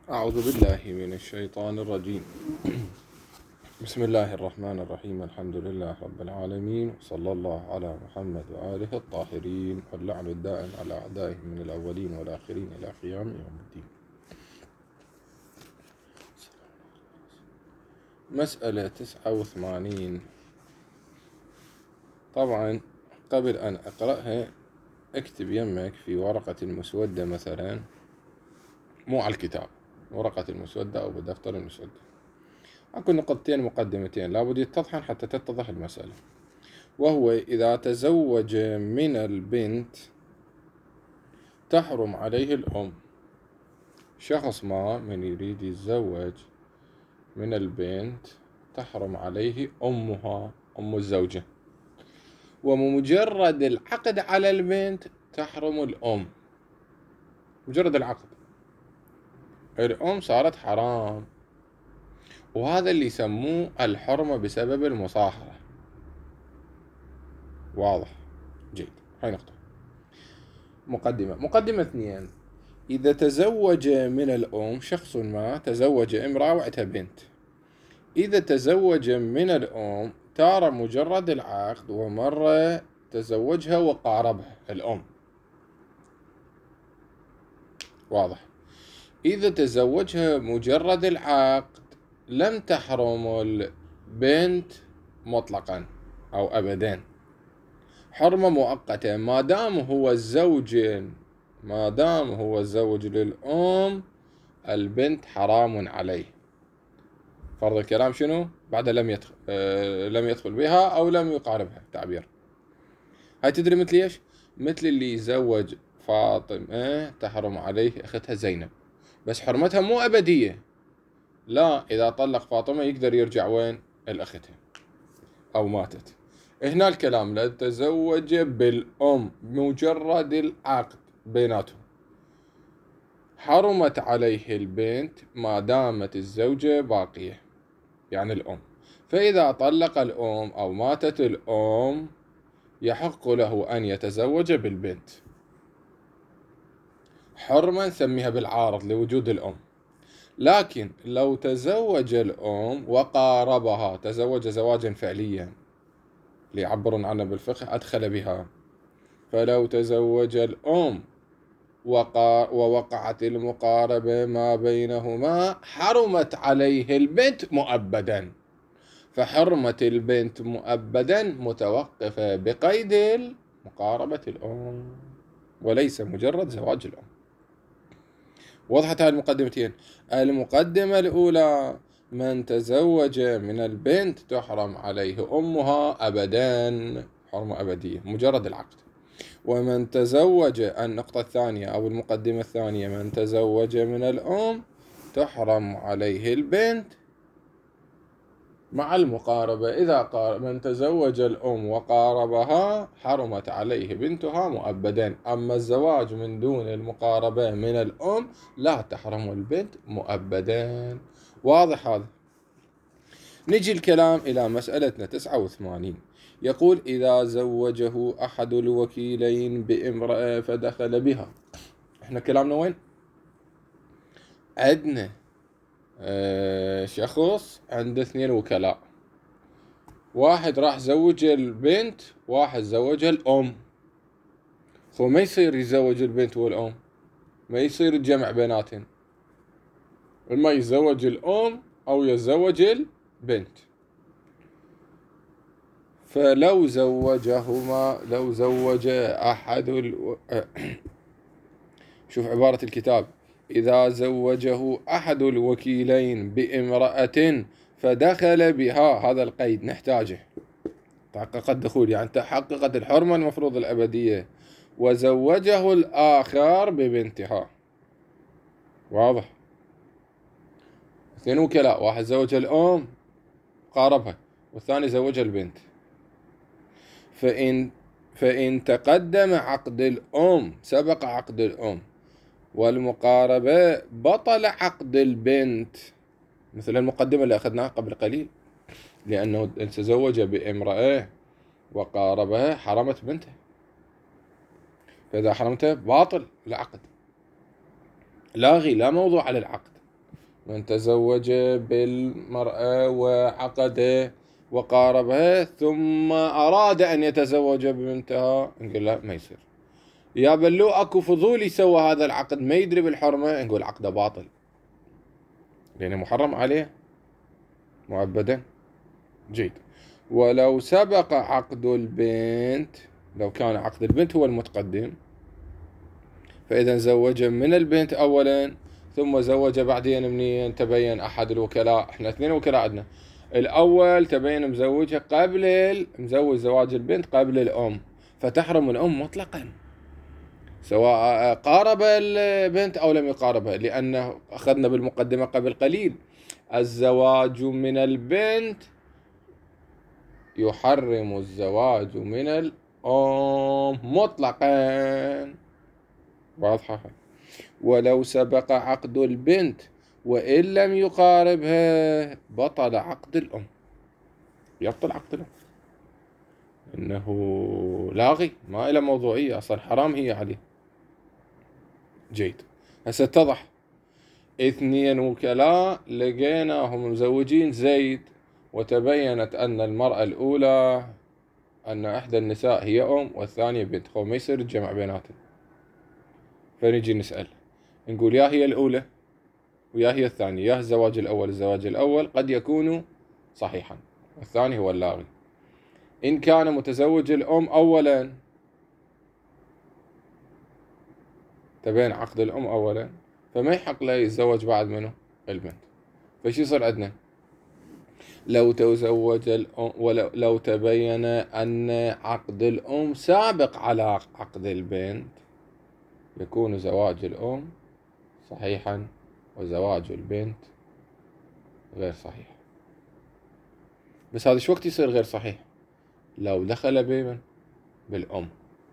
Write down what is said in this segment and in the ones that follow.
أعوذ بالله من الشيطان الرجيم. بسم الله الرحمن الرحيم. الحمد لله رب العالمين، وصلى الله على محمد وآله الطاهرين، واللعن الدائم على أعدائهم من الأولين والآخرين إلى قيام يوم الدين. مسألة 89. طبعا قبل أن أقرأها اكتب يمك في ورقة المسودة مثلا، مو على الكتاب، ورقة المسودة أو بدفتر المسودة، أكو نقطتين مقدمتين لابد يتضحن حتى تتضح المسألة. وهو إذا تزوج من البنت تحرم عليه الأم. شخص ما من يريد يتزوج من البنت تحرم عليه أمها، أم الزوجة، ومجرد العقد على البنت تحرم الأم. مجرد العقد الأم صارت حرام، وهذا اللي يسموه الحرمة بسبب المصاهرة. واضح؟ جيد. هاي نقطة. مقدمة 2. إذا تزوج من الأم، شخص ما تزوج امرأة وعندها بنت، إذا تزوج من الأم تارة مجرد العقد، ومرة تزوجها وقاربها الأم. واضح؟ إذا تزوجها مجرد العقد لم تحرم البنت مطلقا أو أبدا، حرمة مؤقتة ما دام هو الزوج للأم، البنت حرام عليه. فرض الكلام شنو؟ بعد لم يدخل بها أو لم يقاربها. تعبير هاي تدري مثل ايش؟ مثل اللي يزوج فاطمة تحرم عليه أختها زينب، بس حرمتها مو أبدية. لا، إذا طلق فاطمة يقدر يرجع وين؟ الأختها أو ماتت. هنا الكلام لا تزوج بالأم مجرد العقد بيناتهم، حرمت عليه البنت ما دامت الزوجة باقية، يعني الأم. فإذا طلق الأم أو ماتت الأم يحق له أن يتزوج بالبنت، حرمة نسميها بالعارض لوجود الأم. لكن لو تزوج الأم وقاربها، تزوج زواجا فعليا اللي يعبرون عنه بالفقه أدخل بها، فلو تزوج الأم ووقعت المقاربة ما بينهما حرمت عليه البنت مؤبدا. فحرمة البنت مؤبدا متوقفة بقيد مقاربة الأم، وليس مجرد زواج الأم. وضحت هذه المقدمتين. المقدمة الأولى: من تزوج من البنت تحرم عليه أمها أبدا، حرمة أبدية مجرد العقد. ومن تزوج، النقطة الثانية أو المقدمة الثانية: من تزوج من الأم تحرم عليه البنت مع المقاربة. إذا من تزوج الأم وقاربها حرمت عليه بنتها مؤبدا. أما الزواج من دون المقاربة من الأم لا تحرم البنت مؤبدا. واضح هذا؟ نجي الكلام إلى مسألتنا 89. يقول: إذا زوجه أحد الوكيلين بامرأة فدخل بها. احنا كلامنا وين؟ عندنا شخص عنده 2 وكلاء، واحد راح زوج البنت، واحد زوج الأم. ما يصير يزوج البنت والأم، ما يصير الجمع بيناتهم، إما يتزوج الأم أو يتزوج البنت. فلو زوج أحد شوف عبارة الكتاب: إذا زوجه أحد الوكيلين بامرأة فدخل بها، هذا القيد نحتاجه. تحقق الدخول يعني تحققت الحرمة المفروض الأبدية، وزوجه الآخر ببنتها. واضح؟ 2 وكلاء، واحد زوج الأم قاربها، والثاني زوج البنت. فإن تقدم عقد الأم، سبق عقد الأم والمقاربة، بطل عقد البنت، مثل المقدمة اللي أخذناها قبل قليل، لأنه تزوج بامرأة وقاربها حرمت بنته، فإذا حرمته باطل العقد، لاغي، لا موضوع على العقد. من تزوج بالمرأة وعقد وقاربها ثم أراد أن يتزوج ببنتها، نقول لا ما يصير. يا بلو أكو فضولي سوى هذا العقد ما يدري بالحرمة، نقول عقده باطل لأنه محرم عليه مؤبدا. جيد. ولو سبق عقد البنت، لو كان عقد البنت هو المتقدم، فإذا زوج من البنت أولا ثم زوج بعدين منين تبين أحد الوكلاء، احنا 2 وكلاء عندنا، الأول تبين مزوجها مزوج زواج البنت قبل الأم، فتحرم الأم مطلقا سواء قارب البنت أو لم يقاربها، لأنه أخذنا بالمقدمة قبل قليل الزواج من البنت يحرم الزواج من الأم مطلقا. واضحة. ولو سبق عقد البنت وإن لم يقاربها بطل عقد الأم، يبطل عقد الأم، إنه لاغي ما إلى موضوعية أصلا، حرام هي عليه. جيد. هسه اتضح 2 وكلاء لقيناهم مزوجين زيد، وتبينت أن المرأة الأولى أن إحدى النساء هي أم والثانية بنت، ما يصير الجمع بيناتهم. فنجي نسأل نقول يا هي الأولى ويا هي الثانية، يا الزواج الأول قد يكون صحيحا والثاني هو اللاغي. إن كان متزوج الأم أولا، تبين عقد الأم أولا، فما يحق له يتزوج بعد منه البنت. فشي يصير عندنا لو تزوج الأم لو تبين أن عقد الأم سابق على عقد البنت، يكون زواج الأم صحيحا وزواج البنت غير صحيح. بس هذا شو وقت يصير غير صحيح؟ لو دخل بمن؟ بالأم.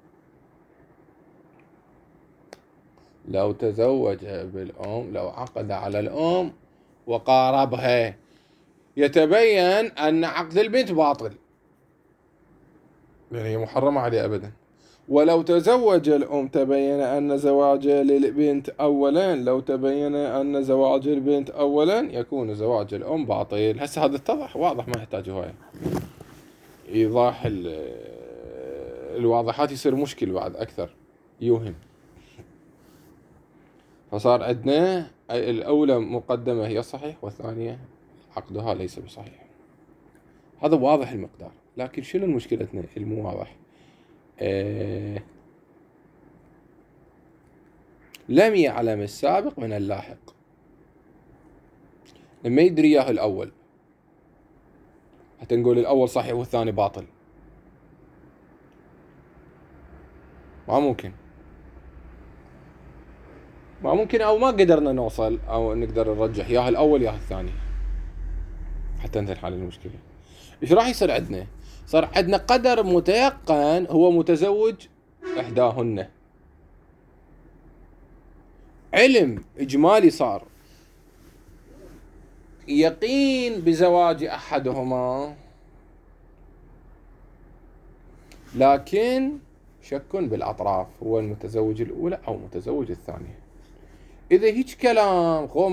لو تزوج بالأم، لو عقد على الأم وقاربها، يتبين أن عقد البنت باطل لأن هي محرمة عليه أبدا. ولو تزوج الأم تبين أن زواج للبنت أولا، لو تبين أن زواج البنت أولا يكون زواج الأم باطل. هسه هذا اتضح واضح ما يحتاج هواية إيضاح. الواضحات يصير مشكل بعد أكثر، يوهم. فصار عندنا الأولى مقدمة هي الصحيح والثانية عقدها ليس بصحيح. هذا واضح المقدار، لكن شنو مشكلتنا المو واضح؟ لم يعلم السابق من اللاحق. لما يدري إياه الأول حتى نقول الأول صحيح والثاني باطل، ما ممكن أو ما قدرنا نوصل أو نقدر نرجح يا الأول يا الثاني حتى ننحل المشكلة. إيش راح يصير عندنا؟ صار عندنا قدر متيقن هو متزوج إحداهن، علم إجمالي صار يقين بزواج أحدهما، لكن شك بالأطراف، هو المتزوج الأولى أو متزوج الثانية. إذا هيك كلام هو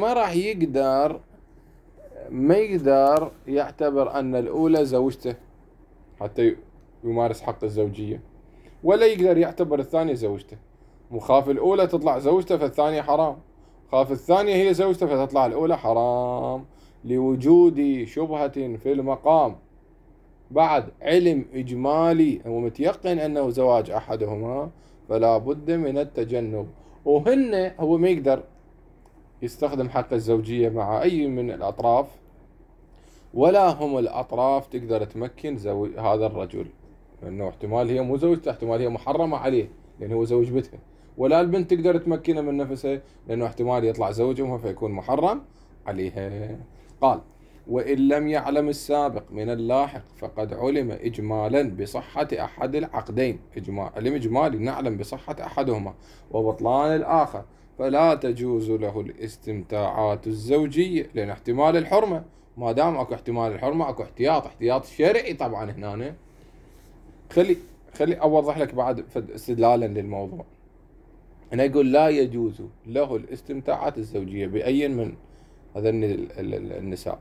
ما يقدر يعتبر أن الأولى زوجته حتى يمارس حق الزوجية، ولا يقدر يعتبر الثانية زوجته. مخاف الأولى تطلع زوجته فالثانية حرام، خاف الثانية هي زوجته فتطلع الأولى حرام، لوجود شبهة في المقام. بعد علم إجمالي ومتيقن أنه زواج أحدهما، فلا بد من التجنب. هو ما يقدر يستخدم حق الزوجية مع أي من الأطراف، ولا هم الأطراف تقدر تمكن هذا الرجل، لأنه احتمال هي مو زوجته، احتمال هي محرمة عليه لأنه هو زوج بنتها، ولا البنت تقدر تمكنه من نفسها لأنه احتمال يطلع زوج أمها فيكون محرم عليها. قال: وإن لم يعلم السابق من اللاحق فقد علم إجمالا بصحة أحد العقدين، علم إجمالي نعلم بصحة أحدهما وبطلان الآخر، فلا تجوز له الاستمتاعات الزوجية، لأن احتمال الحرمة، ما دام اكو احتمال الحرمة اكو احتياط شرعي طبعا. هنا خلي اوضح لك بعد استدلالا للموضوع. هنا يقول لا يجوز له الاستمتاعات الزوجية بأي من هذا النساء،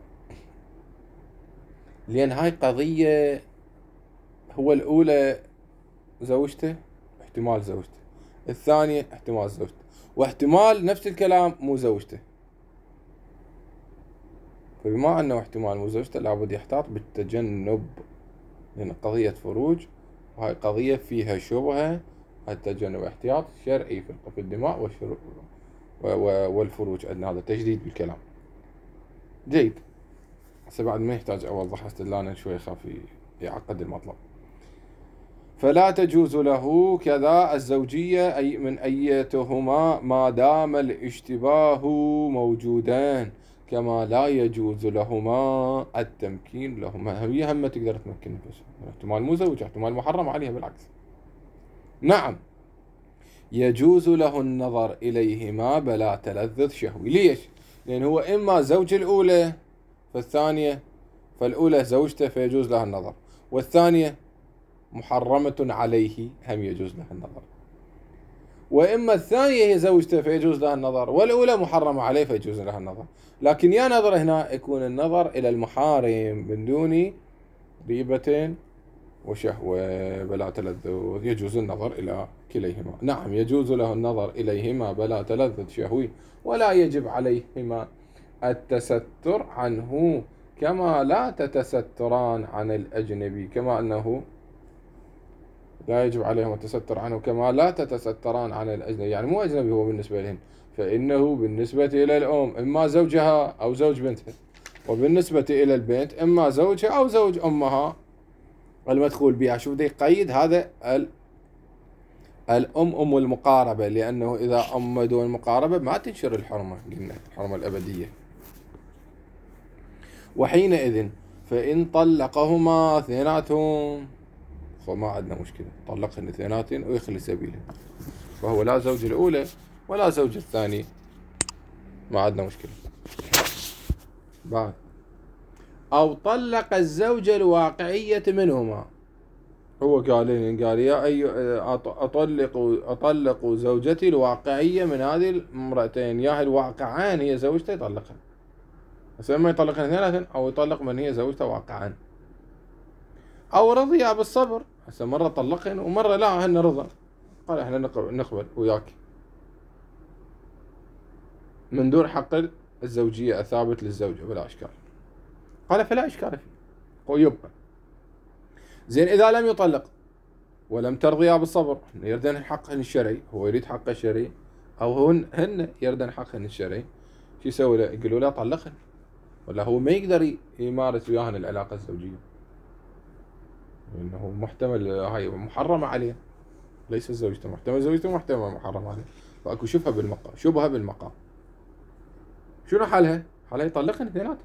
لأن هاي قضية. هو الأولى زوجته، احتمال زوجته، الثانية احتمال زوجته، واحتمال نفس الكلام مو زوجته. فبما أنه احتمال مو زوجته لابد يحتاط بالتجنب، لأن قضية فروج، وهاي قضية فيها شبهة. التجنب احتياط شرعي في الدماء والفروج، عندنا هذا تجديد بالكلام. جيد. هسه بعد ما يحتاج أوضح استدلالا شوي خاف يعقد المطلب. فلا تجوز له كذا الزوجية أي من أيتهما ما دام الاشتباه موجودان، كما لا يجوز لهما التمكين لهما. هي هم تقدر تمكن نفسها، احتمال مو زوج، احتمال محرم عليها بالعكس. نعم يجوز له النظر إليهما بلا تلذذ شهوي. ليش؟ لأن هو إما زوج الأولى فالثانية، فالأولى زوجته فيجوز لها النظر، والثانية محرمة عليه هم يجوز لها النظر. وإما الثانية هي زوجته فيجوز لها النظر، والأولى محرمة عليه فيجوز لها النظر. لكن يا نظر هنا يكون النظر إلى المحارم من دون ريبة وشهوة بلا تلذذ، يجوز النظر إلى كليهما. نعم يجوز له النظر إليهما بلا تلذذ شهوي، ولا يجب عليهما التستر عنه كما لا تتستران عن الأجنبي، كما أنه لا يجب عليهم التستر عنه كما لا تتستران عن الأجنبي، يعني مو أجنبي هو بالنسبة لهن، فإنه بالنسبة إلى الأم إما زوجها أو زوج بنتها، وبالنسبة إلى البنت إما زوجها أو زوج أمها المدخول بها. شوف دي قيد هذا الأم أم المقاربة، لأنه إذا أم دون المقاربة ما تنشر الحرمة، قلنا الحرمة الأبدية. وحينئذ فإن طلقهما اثنيناتهم فما عندنا مشكلة، طلقهن اثنيناتهم ويخلي سبيله، فهو لا زوج الأولى ولا زوج الثاني، ما عندنا مشكلة. بعد أو طلق الزوجة الواقعية منهما، هو قال يا أي أطلق زوجتي الواقعية من هذه المرأتين، يا الواقعان هي زوجته يطلقها. بس ما يطلقها اثنيناتهم أو يطلق من هي زوجته واقعان، أو رضيها بالصبر. هسه مرة طلقهن ومرة لا هن رضا، قال احنا نقبل وياك من دون حق الزوجية الثابت للزوجة بلا إشكال. قال فلا إشكال فيه ويبقى. زين إذا لم يطلق ولم ترضيها بالصبر، يردن حقهن الشرعي، هو يريد حقه الشرعي أو هن يردن حقهن الشرعي، شو يسوي له؟ يقولوا له طلقهن، ولا هو ما يقدر يمارس وياهن العلاقة الزوجية، لأنه محتمل هاي محرمة عليه، ليس زوجته، محتمل زوجته محتمل محرم عليه، فأكو شبهة بالمقام. شنو حالها؟ حالها يطلقهن اثنيناتهم،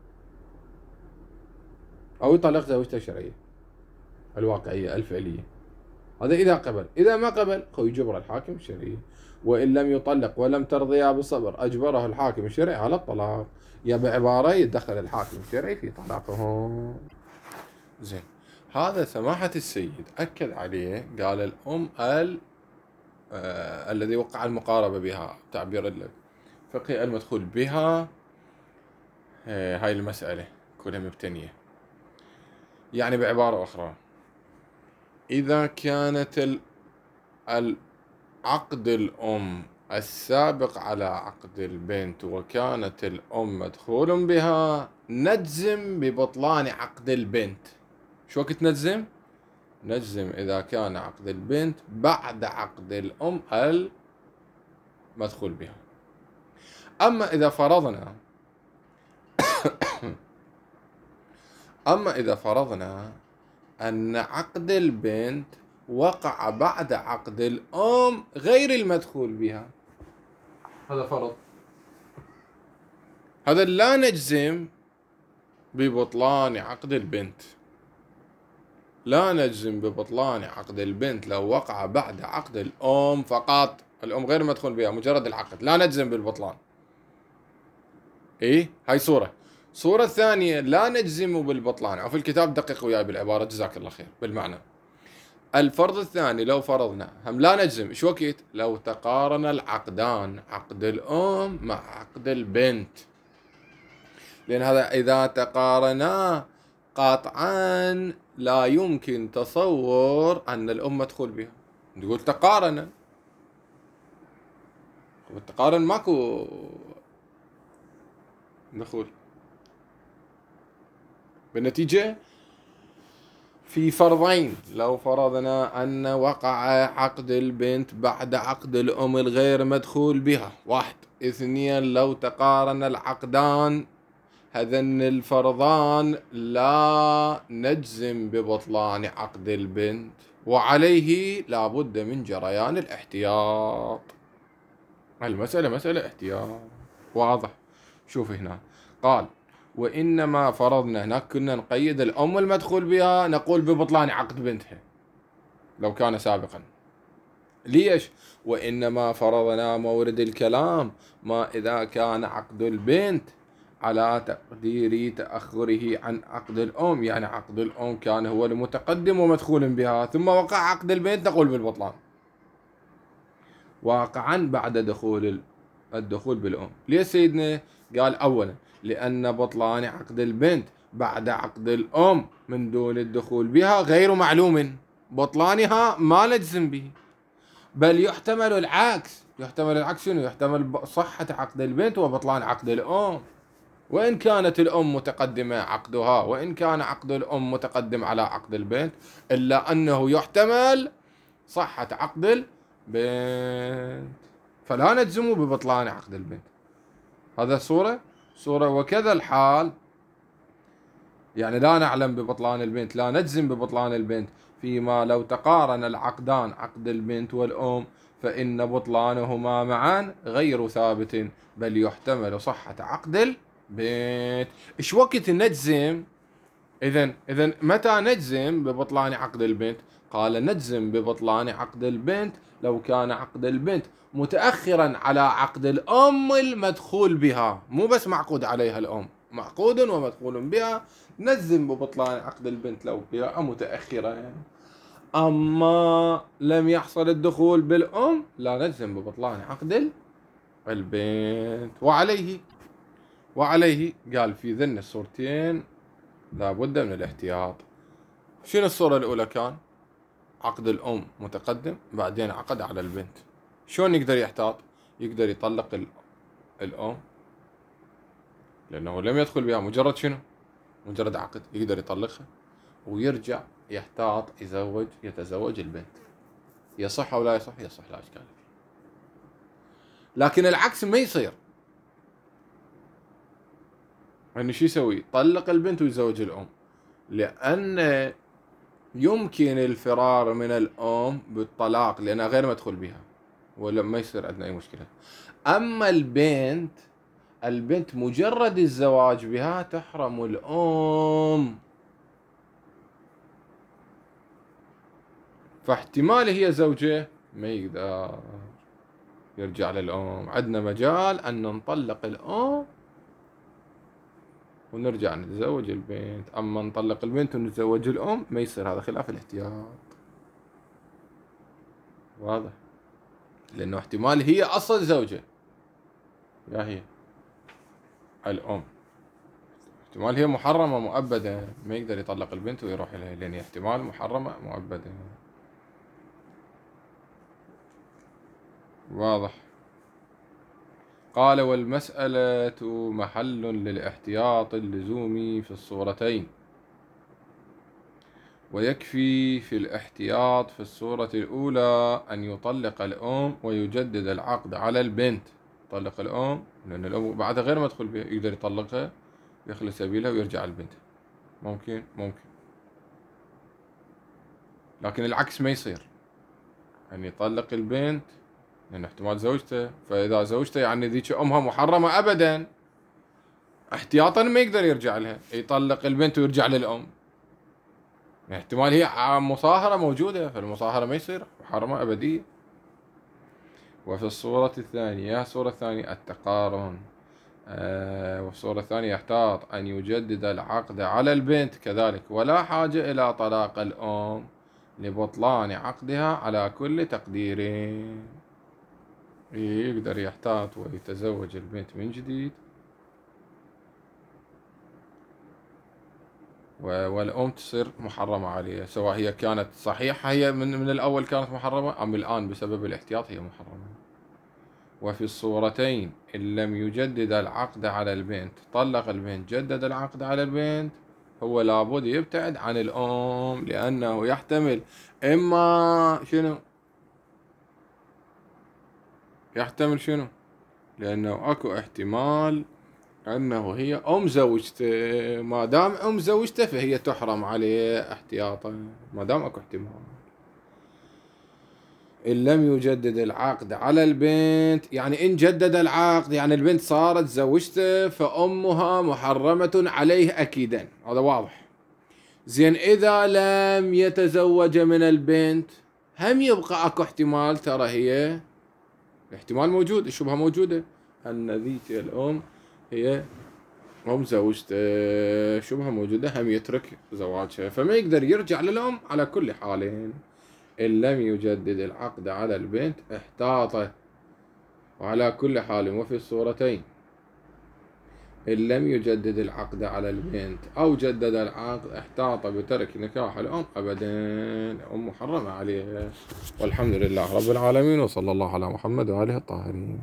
أو يطلق زوجته الشرعية الواقعية الفعلية. هذا إذا قبل. إذا ما قبل يجبر الحاكم الشرعي. وإن لم يطلق ولم ترضيها بالصبر أجبره الحاكم الشرعي على الطلاق، يا بعبارة يتدخل الحاكم الشرعي في طلاقهم. زين، هذا سماحة السيد أكد عليه، قال الأم الذي وقع المقاربة بها، تعبير الفقهي المدخول بها، هاي المسألة كلها مبتنية. يعني بعبارة أخرى، إذا كانت عقد الأم السابق على عقد البنت وكانت الأم مدخول بها، نجزم ببطلان عقد البنت. شو وقت نجزم؟ نجزم إذا كان عقد البنت بعد عقد الأم المدخول بها. أما إذا فرضنا أن عقد البنت وقع بعد عقد الأم غير المدخول بها، هذا فرض، هذا لا نجزم ببطلان عقد البنت، لا نجزم ببطلان عقد البنت لو وقع بعد عقد الأم فقط، الأم غير مدخول بها، مجرد العقد، لا نجزم بالبطلان. هاي صورة الثانية لا نجزم بالبطلان، أو في الكتاب دقق وياي بالعبارة جزاك الله خير بالمعنى. الفرض الثاني لو فرضنا هم لا نجزم، شو وقت؟ لو تقارن العقدان، عقد الأم مع عقد البنت، لأن هذا إذا تقارنا قطعا لا يمكن تصور أن الأم مدخول بها. تقول تقارنا، والتقارن ماكو دخول. بالنتيجة في فرضين، لو فرضنا أن وقع عقد البنت بعد عقد الأم الغير مدخول بها، 1. 2. لو تقارن العقدان، هذين الفرضان لا نجزم ببطلان عقد البنت، وعليه لا بد من جريان الاحتياط. المسألة مسألة احتياط، واضح. شوف هنا قال وإنما فرضنا، هناك كنا نقيد الأم المدخول بها نقول ببطلان عقد بنتها لو كان سابقا. ليش؟ وإنما فرضنا مورد الكلام ما إذا كان عقد البنت على تقدير تأخره عن عقد الأم، يعني عقد الأم كان هو المتقدم ومدخول بها، ثم وقع عقد البنت نقول بالبطلان واقعا بعد الدخول بالأم. ليش سيدنا؟ قال أولا لأن بطلان عقد البنت بعد عقد الأم من دون الدخول بها غير معلوم، بطلانها ما نجزم به، بل يحتمل العكس. يحتمل العكس شنو؟ يحتمل صحة عقد البنت وبطلان عقد الأم، وإن كانت الأم متقدمة عقدها، وإن كان عقد الأم متقدم على عقد البنت، إلا أنه يحتمل صحة عقد البنت، فلا نجزم ببطلان عقد البنت. هذا صورة. وكذا الحال، يعني لا نعلم ببطلان البنت، لا نجزم ببطلان البنت فيما لو تقارن العقدان عقد البنت والأم، فإن بطلانهما معا غير ثابت، بل يحتمل صحة عقد البنت. إيش وقت نجزم؟ إذن متى نجزم ببطلان عقد البنت؟ قال نجزم ببطلان عقد البنت لو كان عقد البنت متأخرا على عقد الأم المدخول بها، مو بس معقود عليها الأم، معقود ومدخول بها، نجزم ببطلان عقد البنت لو كان متأخرا يعني. أما لم يحصل الدخول بالأم لا نجزم ببطلان عقد البنت. وعليه قال في ذن الصورتين لا بد من الاحتياط. شنو الصورة الأولى؟ كان عقد الأم متقدم، بعدين عقد على البنت. شلون يقدر يحتاط؟ يقدر يطلق الأم لأنه لم يدخل بها، مجرد شنو؟ مجرد عقد، يقدر يطلقها ويرجع يحتاط يتزوج البنت. يصح أو لا يصح؟ يصح، لا إشكال فيه. لكن العكس ما يصير، يعني شو يسوي؟ يطلق البنت ويتزوج الأم، لأن يمكن الفرار من الأم بالطلاق لأنها غير مدخول بها، ولا ما يصير عندنا أي مشكلة. أما البنت مجرد الزواج بها تحرم الأم، فاحتمال هي زوجة ما يقدر يرجع للأم، عندنا مجال أن نطلق الأم ونرجع نتزوج البنت. أما نطلق البنت ونتزوج الأم ما يصير، هذا خلاف الاحتياط. واضح؟ لأنه احتمال هي أصل زوجة، يا هي الأم، احتمال هي محرمة مؤبدة، ما يقدر يطلق البنت ويروح لها لأن احتمال محرمة مؤبدة. واضح؟ قال والمسألة محل للاحتياط اللزومي في الصورتين، ويكفي في الاحتياط في الصورة الأولى أن يطلق الأم ويجدد العقد على البنت. يطلق الأم لأن الأم بعدها غير مدخول بها، يقدر يطلقها يخلي سبيلها ويرجع البنت، ممكن. لكن العكس ما يصير، أن يطلق البنت لأن احتمال زوجته، فإذا زوجته يعني ذيك أمها محرمة أبدا، احتياطا ما يقدر يرجع لها، يطلق البنت ويرجع للأم، احتمال هي مصاهرة موجودة، فالمصاهرة ما يصير، محرمة أبدية. وفي الصورة الثانية التقارن، والصورة الثانية يحتاط أن يجدد العقد على البنت كذلك، ولا حاجة إلى طلاق الأم لبطلان عقدها على كل تقدير. يقدر يحتاط ويتزوج البنت من جديد والأم تصير محرمة عليه، سواء هي كانت صحيحة، هي من الأول كانت محرمة، أم الآن بسبب الاحتياط هي محرمة. وفي الصورتين إن لم يجدد العقد على البنت، طلق البنت، جدد العقد على البنت، هو لابد يبتعد عن الأم، لأنه يحتمل إما شنو؟ يحتمل شنو؟ لأنه أكو احتمال أنه هي أم زوجته، ما دام أم زوجته فهي تحرم عليه احتياطا، ما دام أكو احتمال. إن لم يجدد العقد على البنت، يعني إن جدد العقد يعني البنت صارت زوجته، فأمها محرمة عليه أكيدا، هذا واضح. زين، إذا لم يتزوج من البنت، هم يبقى أكو احتمال، ترى هي احتمال موجود، الشبهة موجودة أن ذيك الأم هي أم زوجته، شبهة موجودة، هم يترك زواجها، فما يقدر يرجع للأم على كل حال. إن لم يجدد العقد على البنت احتاط، وعلى كل حال. وفي الصورتين إن لم يجدد العقد على البنت أو جدد العقد احتاط بترك نكاح الأم أبدا، أم محرمة عليه. والحمد لله رب العالمين، وصلى الله على محمد وآله الطاهرين.